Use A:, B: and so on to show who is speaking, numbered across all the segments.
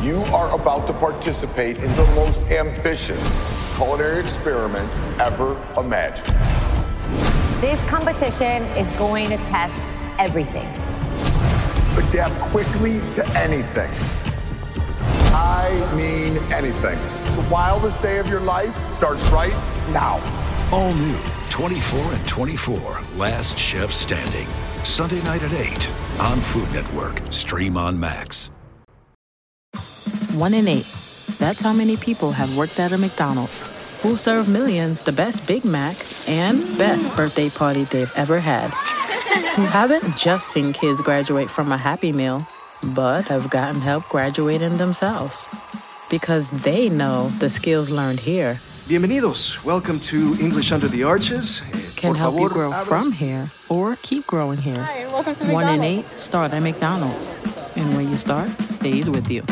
A: You are about to participate in the most ambitious culinary experiment ever imagined.
B: This competition is going to test everything.
A: Adapt quickly to anything. I mean anything. The wildest day of your life starts right now.
C: All new 24 and 24, Last Chef Standing. Sunday night at 8 on Food Network. Stream on Max.
D: 1 in 8. That's how many people have worked at a McDonald's, who serve millions the best Big Mac and best birthday party they've ever had. Who haven't just seen kids graduate from a Happy Meal, but have gotten help graduating themselves. Because they know the skills learned here
E: Bienvenidos. Welcome to English Under the Arches.
D: can help you grow from here or keep growing here.
B: Hi, and welcome to
D: 1 in 8 start at McDonald's. And where you start stays with you.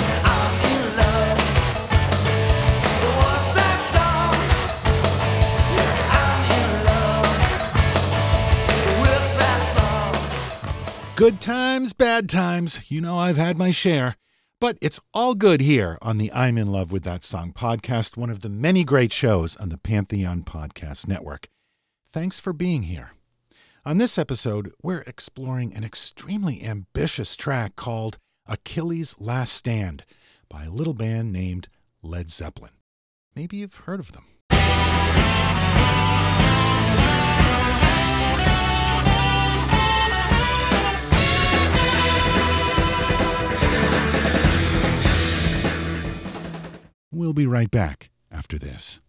F: Good times, bad times. You know I've had my share. But it's all good here on the I'm in Love with That Song podcast, one of the many great shows on the Pantheon Podcast Network. Thanks for being here. On this episode, we're exploring an extremely ambitious track called Achilles' Last Stand by a little band named Led Zeppelin. Maybe you've heard of them. We'll be right back after this.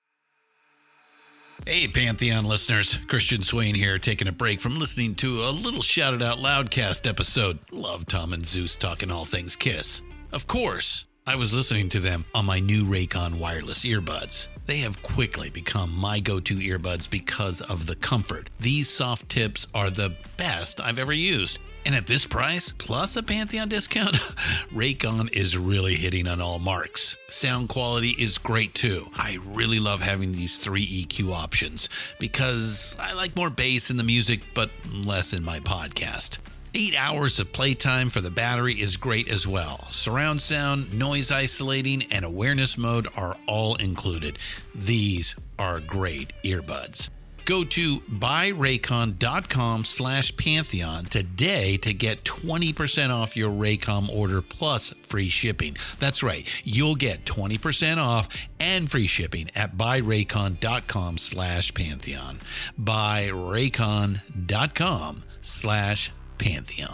G: Hey, Pantheon listeners. Christian Swain here, taking a break from listening to a little Shout It Out Loudcast episode. Love Tom and Zeus talking all things Kiss. Of course, I was listening to them on my new Raycon wireless earbuds. They have quickly become my go-to earbuds because of the comfort. These soft tips are the best I've ever used. And at this price, plus a Pantheon discount, Raycon is really hitting on all marks. Sound quality is great too. I really love having these 3 EQ options because I like more bass in the music, but less in my podcast. 8 hours of playtime for the battery is great as well. Surround sound, noise isolating, and awareness mode are all included. These are great earbuds. Go to buyraycon.com/Pantheon today to get 20% off your Raycom order plus free shipping. That's right. You'll get 20% off and free shipping at buyraycon.com/Pantheon. buyraycon.com/Pantheon.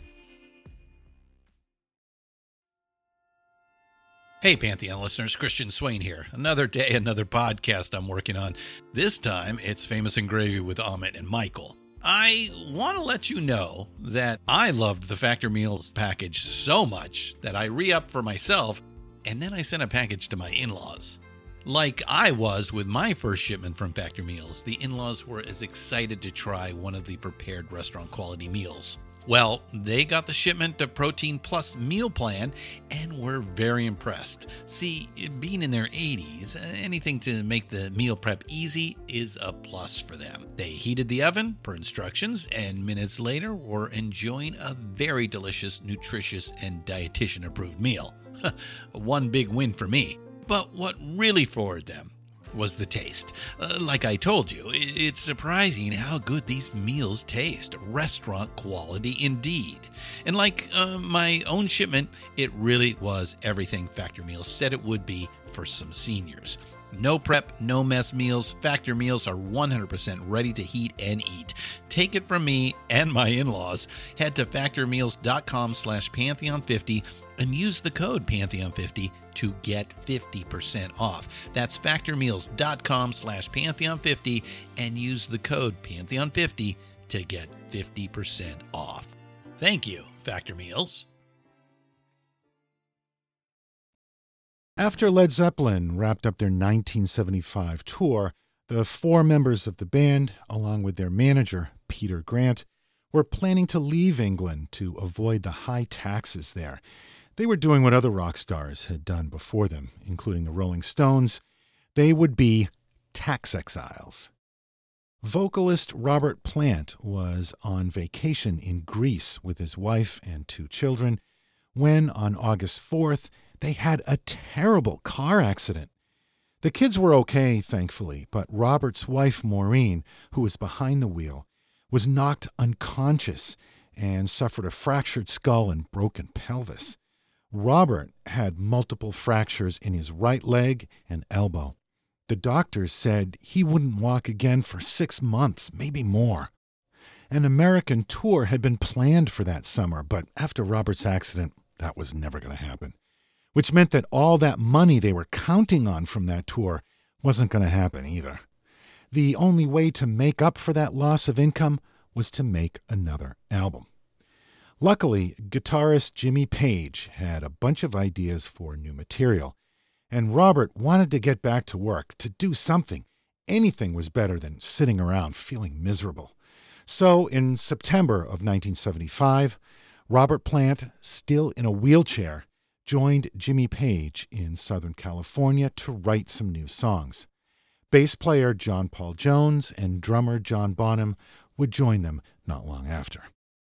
G: Hey, Pantheon listeners, Christian Swain here. Another day, another podcast I'm working on. This time, it's Famous and Gravy with Amit and Michael. I want to let you know that I loved the Factor Meals package so much that I re-upped for myself, and then I sent a package to my in-laws. Like I was with my first shipment from Factor Meals, the in-laws were as excited to try one of the prepared restaurant quality meals. Well, they got the shipment to Protein Plus meal plan and were very impressed. See, being in their 80s, anything to make the meal prep easy is a plus for them. They heated the oven per instructions and minutes later were enjoying a very delicious, nutritious, and dietitian-approved meal. One big win for me. But what really floored them was the taste. Like I told you, it's surprising how good these meals taste. Restaurant quality indeed. And like my own shipment, it really was everything Factor Meals said it would be for some seniors. No prep, no mess meals. Factor Meals are 100% ready to heat and eat. Take it from me and my in-laws. Head to factormeals.com/Pantheon50 and use the code Pantheon50 to get 50% off. That's factormeals.com/Pantheon50 and use the code Pantheon50 to get 50% off. Thank you, Factor Meals.
F: After Led Zeppelin wrapped up their 1975 tour, the 4 members of the band, along with their manager, Peter Grant, were planning to leave England to avoid the high taxes there. They were doing what other rock stars had done before them, including the Rolling Stones. They would be tax exiles. Vocalist Robert Plant was on vacation in Greece with his wife and 2 children when, on August 4th, they had a terrible car accident. The kids were okay, thankfully, but Robert's wife, Maureen, who was behind the wheel, was knocked unconscious and suffered a fractured skull and broken pelvis. Robert had multiple fractures in his right leg and elbow. The doctors said he wouldn't walk again for 6 months, maybe more. An American tour had been planned for that summer, but after Robert's accident, that was never going to happen, which meant that all that money they were counting on from that tour wasn't going to happen either. The only way to make up for that loss of income was to make another album. Luckily, guitarist Jimmy Page had a bunch of ideas for new material, and Robert wanted to get back to work, to do something. Anything was better than sitting around feeling miserable. So in September of 1975, Robert Plant, still in a wheelchair, joined Jimmy Page in Southern California to write some new songs. Bass player John Paul Jones and drummer John Bonham would join them not long after.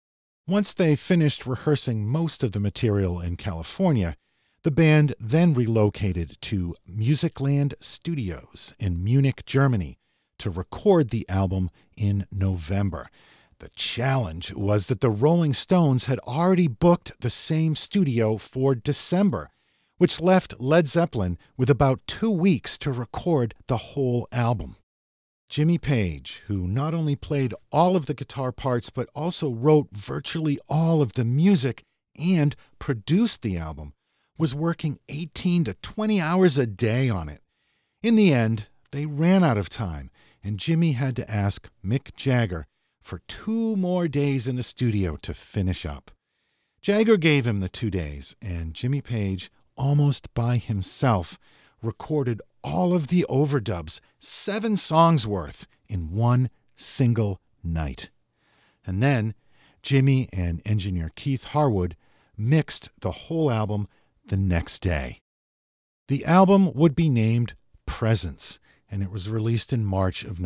F: Once they finished rehearsing most of the material in California, the band then relocated to Musicland Studios in Munich, Germany, to record the album in November. The challenge was that the Rolling Stones had already booked the same studio for December, which left Led Zeppelin with about 2 weeks to record the whole album. Jimmy Page, who not only played all of the guitar parts but also wrote virtually all of the music and produced the album, was working 18 to 20 hours a day on it. In the end, they ran out of time, and Jimmy had to ask Mick Jagger for 2 more days in the studio to finish up. Jagger gave him the 2 days, and Jimmy Page, almost by himself, recorded all of the overdubs, 7 songs worth, in one single night. And then Jimmy and engineer Keith Harwood mixed the whole album the next day. The album would be named Presence, and it was released in March of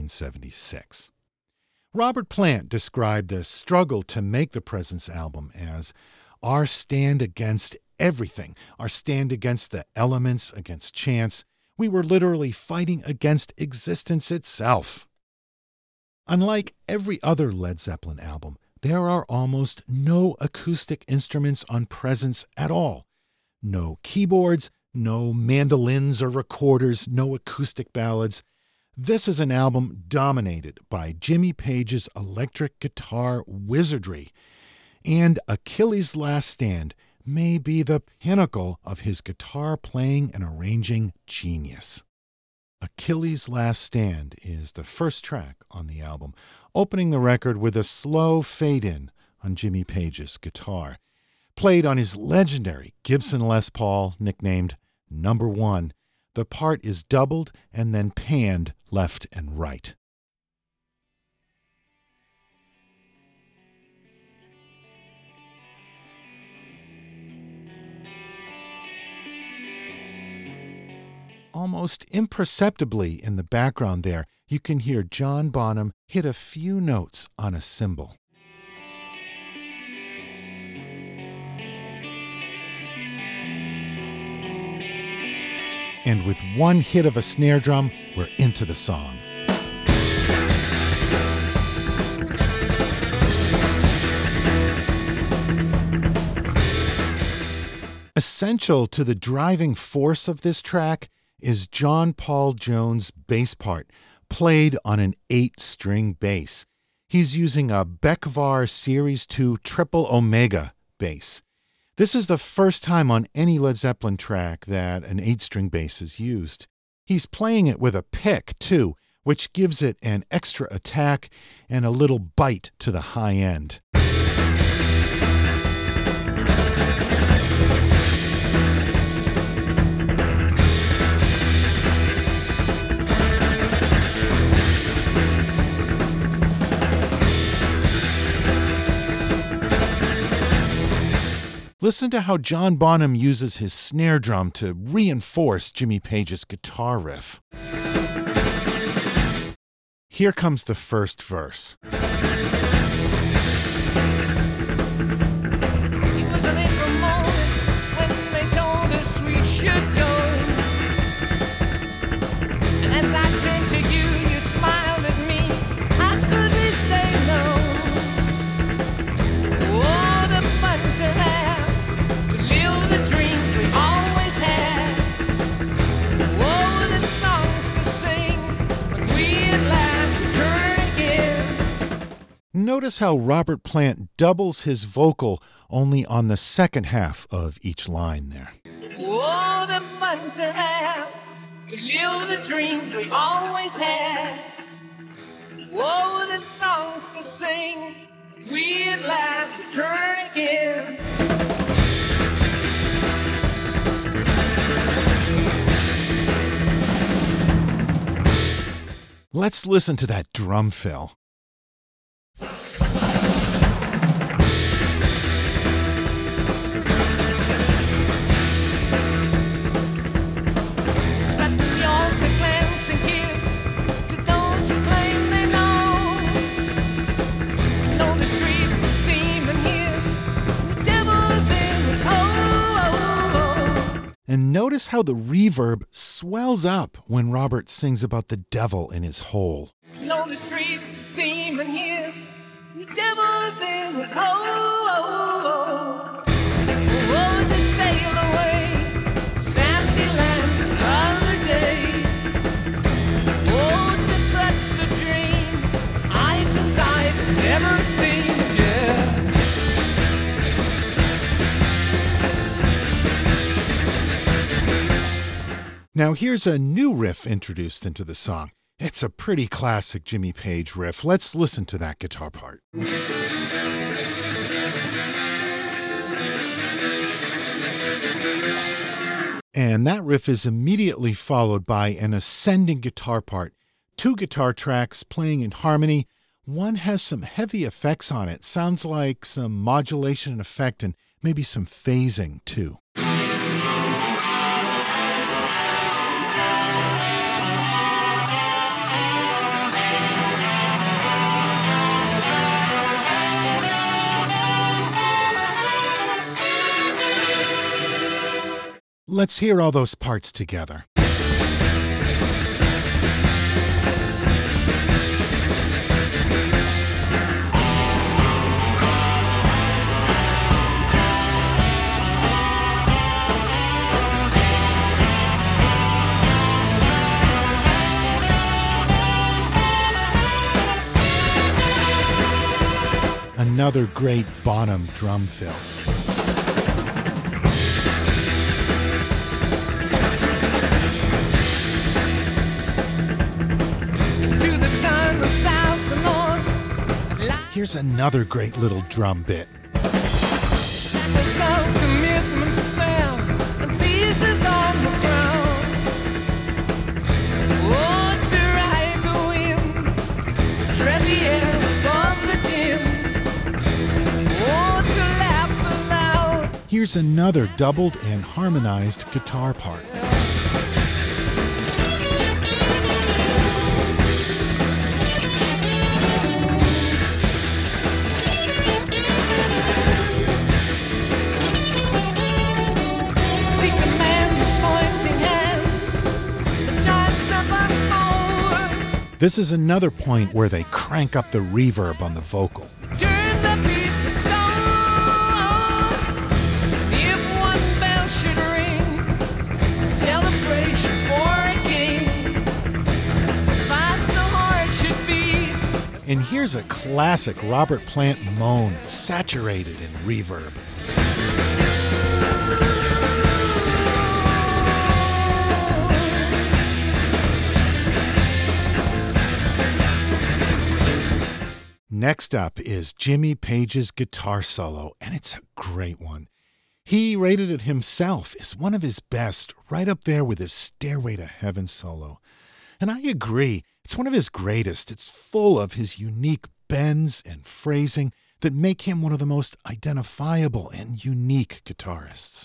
F: 1976. Robert Plant described the struggle to make the Presence album as our stand against everything, our stand against the elements, against chance. We were literally fighting against existence itself. Unlike every other Led Zeppelin album, there are almost no acoustic instruments on Presence at all. No keyboards, no mandolins or recorders, no acoustic ballads. This is an album dominated by Jimmy Page's electric guitar wizardry, and Achilles' Last Stand may be the pinnacle of his guitar playing and arranging genius. Achilles' Last Stand is the first track on the album, opening the record with a slow fade-in on Jimmy Page's guitar, played on his legendary Gibson Les Paul, nicknamed Number 1. The part is doubled and then panned left and right. Almost imperceptibly in the background there, you can hear John Bonham hit a few notes on a cymbal. And with one hit of a snare drum, we're into the song. Essential to the driving force of this track is John Paul Jones' bass part, played on an 8-string bass. He's using a Beckvar Series 2 Triple Omega bass. This is the first time on any Led Zeppelin track that an 8-string bass is used. He's playing it with a pick, too, which gives it an extra attack and a little bite to the high end. Listen to how John Bonham uses his snare drum to reinforce Jimmy Page's guitar riff. Here comes the first verse.
H: It was an April morning.
F: notice how Robert Plant doubles his vocal only on the second half of each line there.
H: Oh, the fun to have, to live the dreams we always had. Oh, the songs to sing, we at last return again.
F: Let's listen to that drum fill. And notice how the reverb swells up when Robert sings about the devil in his hole.
H: Lonely streets seem and his, the devil's in his hole. Oh, to sail away, sandy lands and other days. Oh, to touch the dream, eyes inside have never seen, yeah.
F: Now here's a new riff introduced into the song. It's a pretty classic Jimmy Page riff. Let's listen to that guitar part. And that riff is immediately followed by an ascending guitar part. 2 guitar tracks playing in harmony. One has some heavy effects on it. Sounds like some modulation and effect and maybe some phasing too. Let's hear all those parts together. Another great Bonham drum fill. Here's another great little drum bit. Here's another doubled and harmonized guitar part. This is another point where they crank up the reverb on the vocal.
H: Turns a beat to stone. If one bell should ring, celebration for a king. So fast the heart should beat.
F: And here's a classic Robert Plant moan, saturated in reverb. Next up is Jimmy Page's guitar solo, and it's a great one. He rated it himself as one of his best, right up there with his Stairway to Heaven solo. And I agree, it's one of his greatest. It's full of his unique bends and phrasing that make him one of the most identifiable and unique guitarists.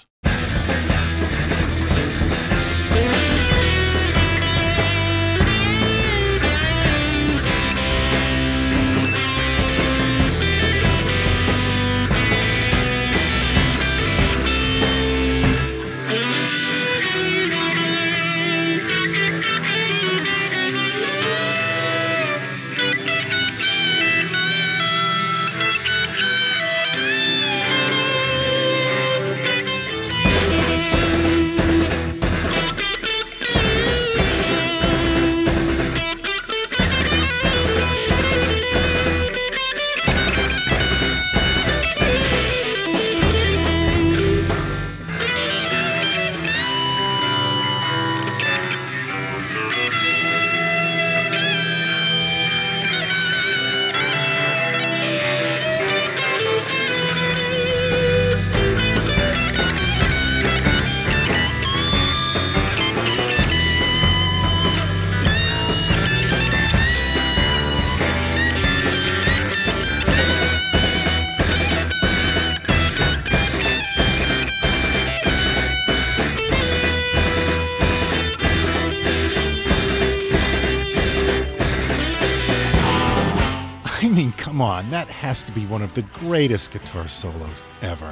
F: Come on, that has to be one of the greatest guitar solos ever.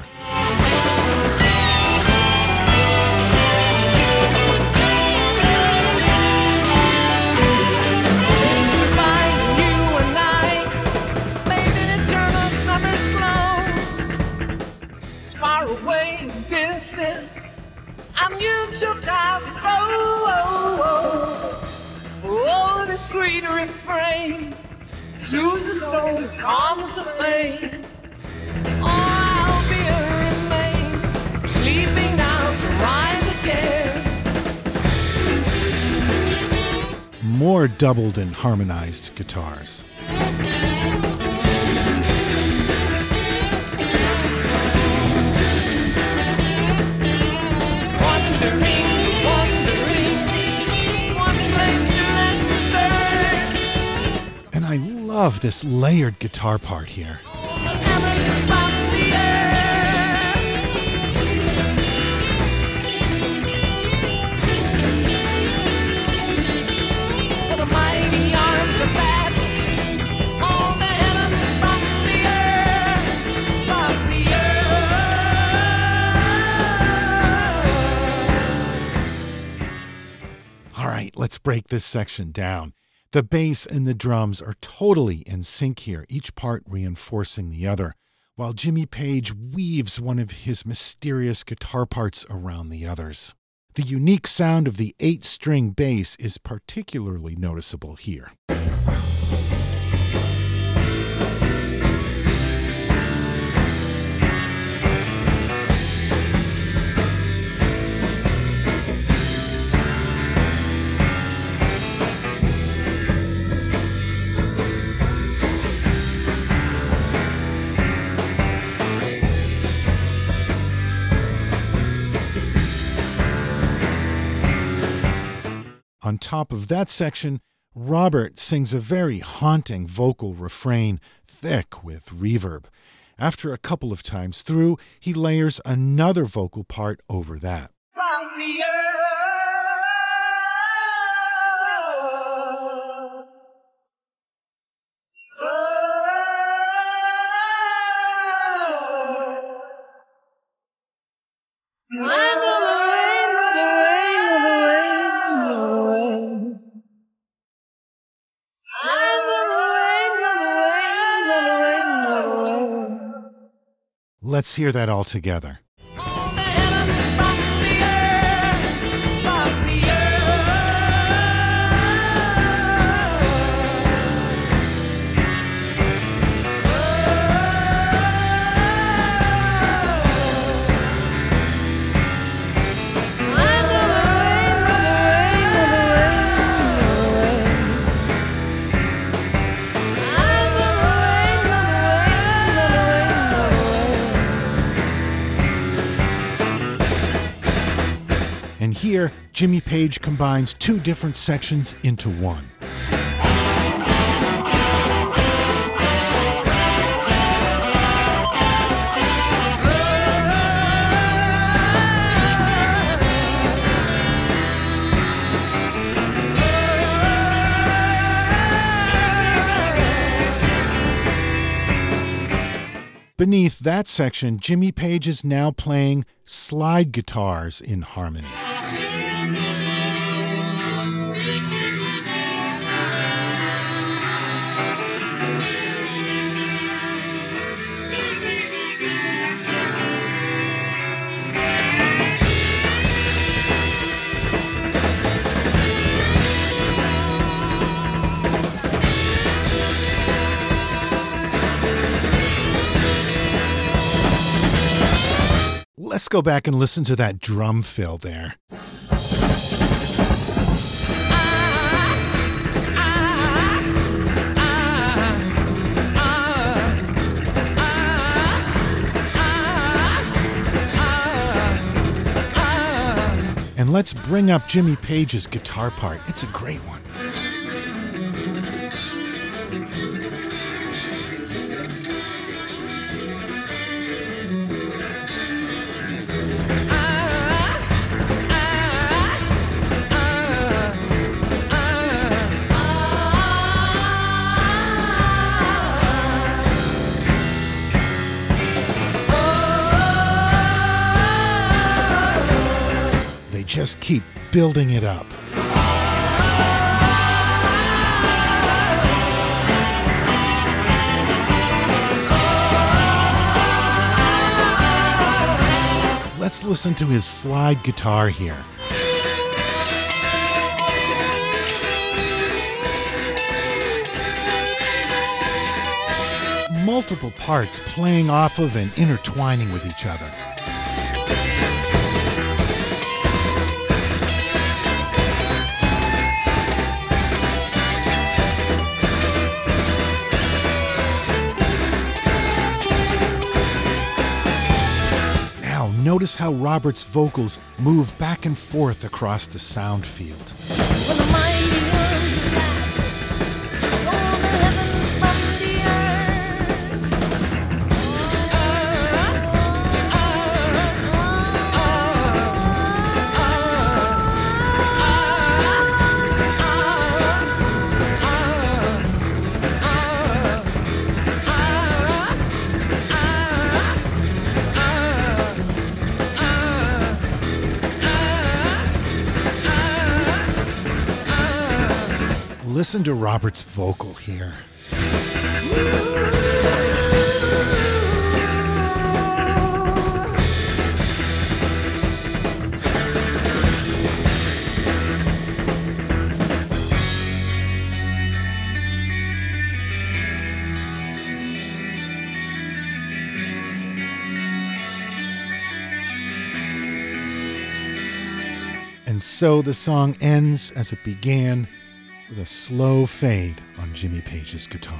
H: Far away and distant, I'm you to time. Oh, the sweet refrain soothes the soul, calms the pain. Oh, I'll be a remain, sleeping now to rise again.
F: More doubled and harmonized guitars. I love this layered guitar part here. All right, let's break this section down. The bass and the drums are totally in sync here, each part reinforcing the other, while Jimmy Page weaves one of his mysterious guitar parts around the others. The unique sound of the 8-string bass is particularly noticeable here. On top of that section, Robert sings a very haunting vocal refrain, thick with reverb. After a couple of times through, he layers another vocal part over that. Let's hear that all together. And here, Jimmy Page combines two different sections into one. Beneath that section, Jimmy Page is now playing slide guitars in harmony. Let's go back and listen to that drum fill there. And let's bring up Jimmy Page's guitar part. It's a great one. just keep building it up. Let's listen to his slide guitar here. Multiple parts playing off of and intertwining with each other. Now, notice how Robert's vocals move back and forth across the sound field.
H: When the mighty ones rise, all the heavens from the
F: Listen to Robert's vocal here. And so the song ends as it began, with a slow fade on Jimmy Page's guitar.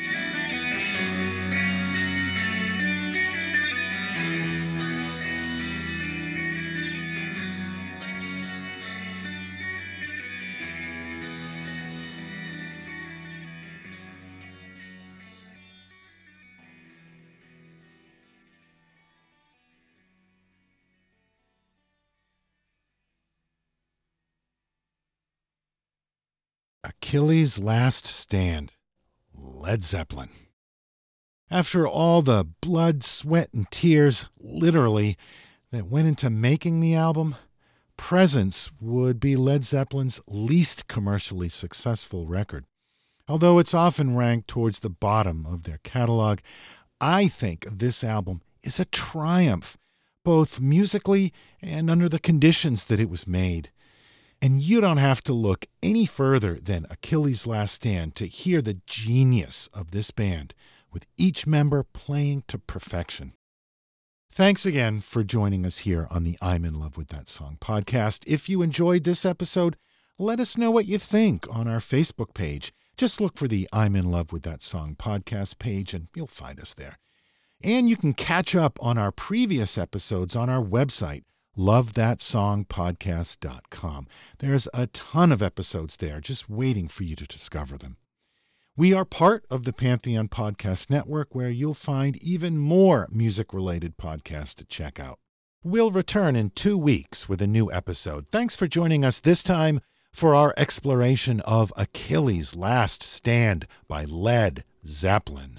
F: Achilles' Last Stand, Led Zeppelin. After all the blood, sweat, and tears, literally, that went into making the album, Presence would be Led Zeppelin's least commercially successful record. Although it's often ranked towards the bottom of their catalog, I think this album is a triumph, both musically and under the conditions that it was made. And you don't have to look any further than Achilles' Last Stand to hear the genius of this band, with each member playing to perfection. Thanks again for joining us here on the I'm in Love with That Song podcast. If you enjoyed this episode, let us know what you think on our Facebook page. Just look for the I'm in Love with That Song podcast page and you'll find us there. And you can catch up on our previous episodes on our website, lovethatsongpodcast.com. There's a ton of episodes there just waiting for you to discover them. We are part of the Pantheon Podcast Network, where you'll find even more music-related podcasts to check out. We'll return in 2 weeks with a new episode. Thanks for joining us this time for our exploration of Achilles' Last Stand by Led Zeppelin.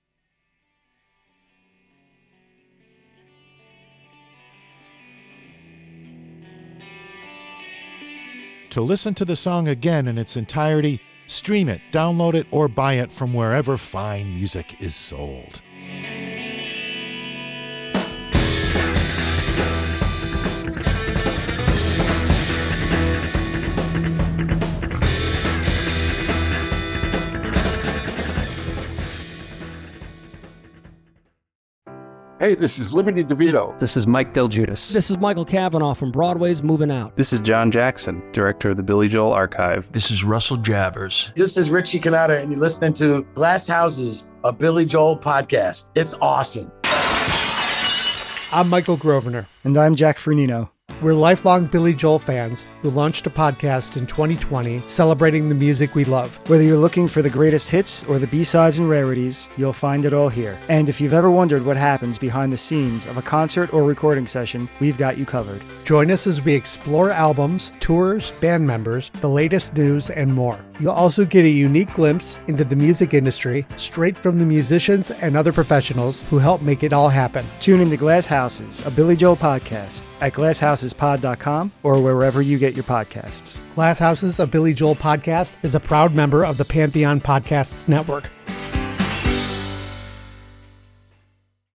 F: To listen to the song again in its entirety, stream it, download it, or buy it from wherever fine music is sold.
I: Hey, this is Liberty DeVito.
J: This is Mike Del Giudice.
K: This is Michael Cavanaugh from Broadway's Moving Out.
L: This is John Jackson, director of the Billy Joel Archive.
M: This is Russell Javers.
N: This is Richie Cannata, and you're listening to Glass Houses, a Billy Joel podcast. It's awesome.
O: I'm Michael Grosvenor.
P: And I'm Jack Fernino.
O: We're lifelong Billy Joel fans who launched a podcast in 2020 celebrating the music we love.
P: Whether you're looking for the greatest hits or the B-sides and rarities, you'll find it all here. And if you've ever wondered what happens behind the scenes of a concert or recording session, we've got you covered.
O: Join us as we explore albums, tours, band members, the latest news, and more. You'll also get a unique glimpse into the music industry straight from the musicians and other professionals who help make it all happen.
P: Tune into Glass Houses, a Billy Joel podcast at glasshousespod.com or wherever you get your podcasts.
O: Glass Houses, a Billy Joel podcast is a proud member of the Pantheon Podcasts Network.